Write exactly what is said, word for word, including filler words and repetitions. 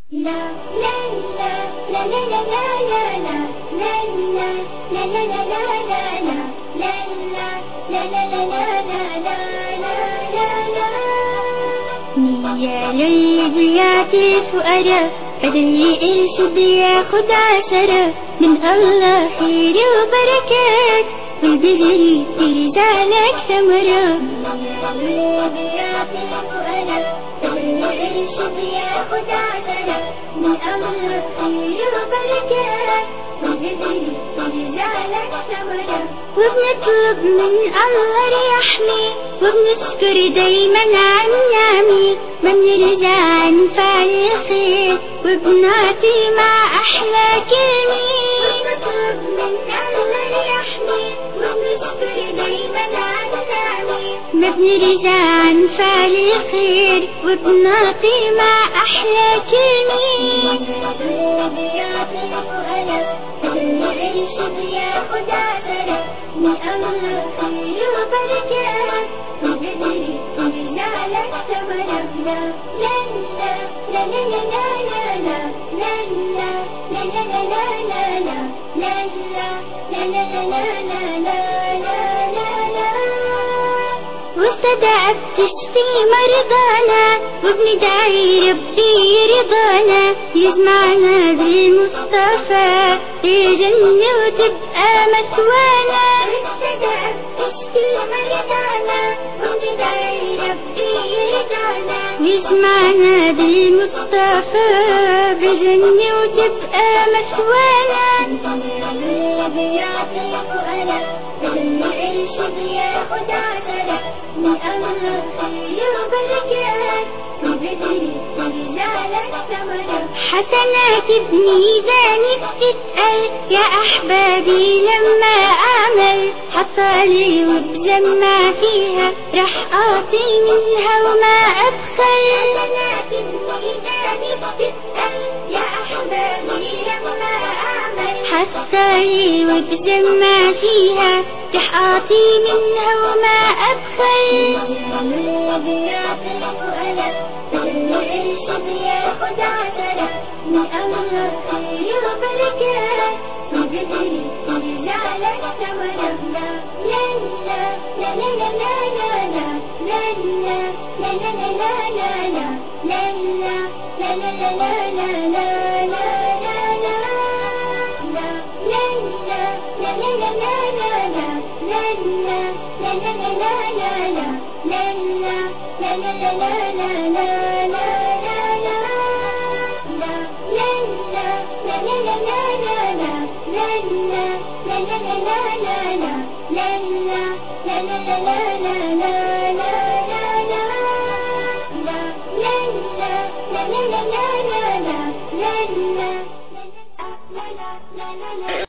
لا لا لا لا لا لا لا لا لا لا لا لا لا لا لا نيال البيات الفؤراء بدل إرشد ياخد عشرة من الله خير وبركات والبذر ترجع لك ثمرة. نيال البيات الفؤراء بدل إرشد ياخد عشرة من الله خير وبركات والبذر ترجع لك ثمرة. وبنطلب من الله يحمي وبنشكر دايما عن نعمي ما بنرجع عن فعل الخير وبنعطي مع أحلى كلمة. وبنطلب من الله يحمي وبنشكر دايما عن نعمي ما بنرجع عن فعل الخير وبنعطي مع أحلى كلمة. بيعطي الفؤلاء الإرشاد ياخد عشرة من الله خير وبركات والبذر ترجع لك ثمرة. لا لا لا لا لا لا لا لا لا لا لا لا لا لا لا لا. وابتدأت تشفي مرضانا وبندعي ربي رضانا يجمعنا بالمصطفى الجنة وتبقى مثوانا. وابتدأت تشفي مرضانا وبندعي ربي رضانا ويجمعنا بالمصطفى بالجنة وتبقى مثوانا. بيعطي الفؤلاء الإرشاد ياخد عشرة من الله خير وبركات والبذر ترجع لك ثمرة. حسنات بميزاني بتتقل يا أحبابي لما أعمل حصالي وبجمع فيها رح أعطي منها وما أبخل. حسنات بميزاني بتتقل يا أحبابي لما أعمل حصالي وبجمع فيها رح أعطي منها وما أبخل. بيعطي الفؤلاء الإرشاد ياخد عشرة من الله خير وبركات والبذر ترجع لك ثمرة. لا لا لا لا لا لا لا لا لا لا لا لا لا لا لا لا لا